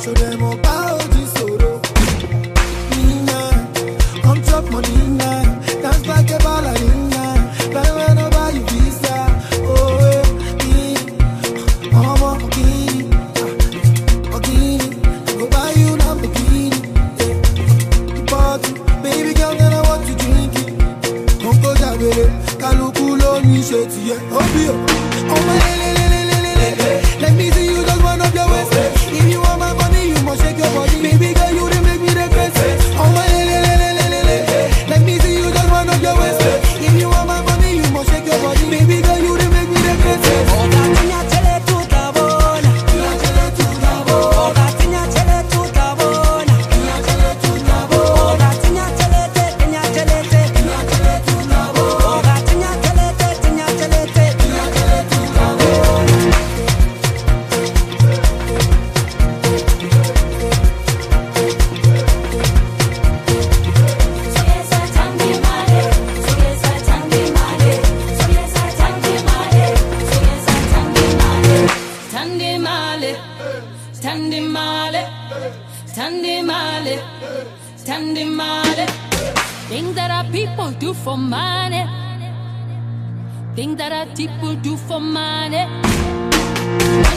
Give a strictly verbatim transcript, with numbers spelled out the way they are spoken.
them about this sorrow. Nina, come chop money, Nina. Dance like a ballerina. Fly when nobody visa. Oh, eh, I'm a bikini. Bikini. I go buy you now bikini. The party, baby girl, then I want to drink it. Don't go that way. Kalukulo ni sheti, yeah. Oh, be oh my lele. Let me see you just run up your waist. If you want my money, you must shake your body. Baby girl, you done make me the best. Oh my le le le le le le. Let me see you just run up your waist. If you want my money, you must shake your body. Baby girl, you done make me the best. Oh, gatinya chele tuta bona. Gatinya chele tuta bona. Oh, gatinya chele tuta bona. Gatinya chele tuta bona. Oh, gatinya chele te, gatinya chele te, gatinya chele tuta bona. Oh, gatinya chele te, gatinya chele te, gatinya chele tuta bona. Things that our people do for money. Things that our people do for money.